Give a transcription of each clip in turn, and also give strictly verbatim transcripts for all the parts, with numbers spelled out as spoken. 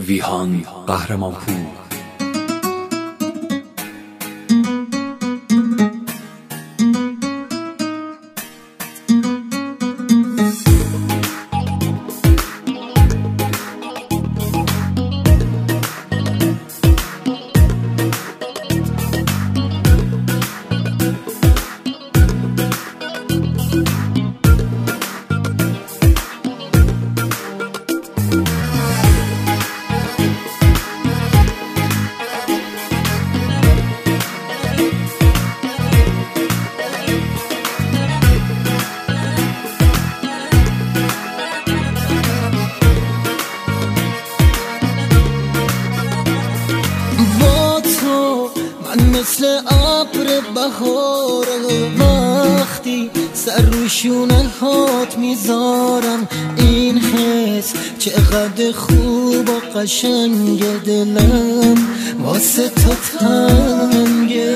ویهان قهرمانپور. مثل ابر بهاره وقتی سر روی شونه هات میذارم، این حس چقدر خوب و قشنگه، دلم واسه تو تنگه.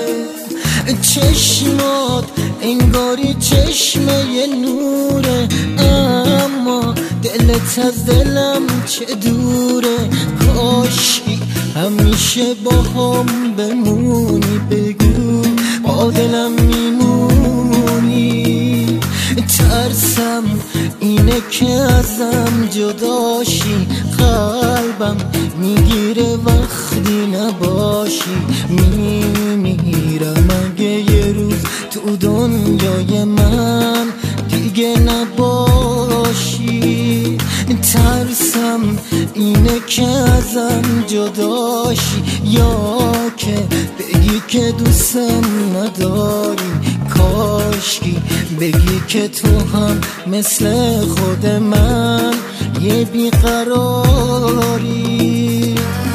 چشمات انگاری چشمه یه نوره، اما دلت از دلم چه دوره. کاشکی همیشه با هم بمونی، بگو با دلم میمونی. ترسم اینه که ازم جداشی، قلبم میگیره وقتی نباشی. میمیرم اگه یه روز تو دنیای من دیگه نباشی. ترسم اینه که ازم جداشی، یا که بگی که دوستم نداری. کاشکی بگی که تو هم مثل خود من یه بیقراری.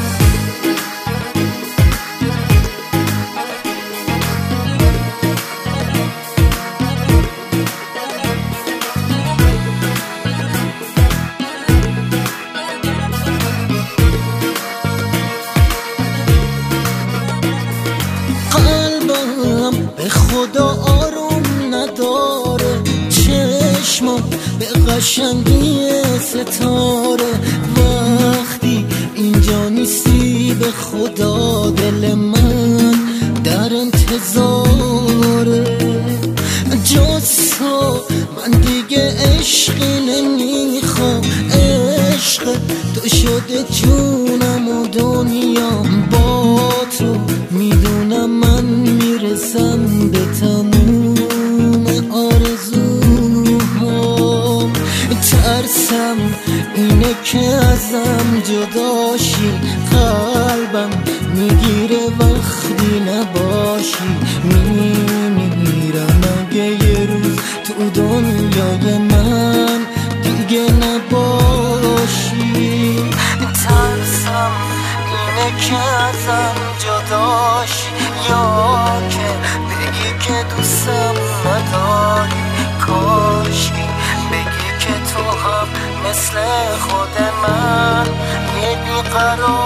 به خدا آروم نداره، چشمم به قشنگی ستاره. وقتی اینجا نیستی به خدا دل من در انتظاره. جز تو من دیگه عشقی نمیخوام، عشق تو شده جونم و دنیام. با تو میدونم من میرسم به تموم آرزوهام. ترسم اینه که ازم جداشی، قلبم میگیره وقتی نباشی. میمیرم اگه یه روز تو دنیای من دیگه نباشی. ترسم اینه که ازم جداشی، یا که بگی که دوستم نداری. کاشکی بگی که تو هم مثل خود من یه بیقرار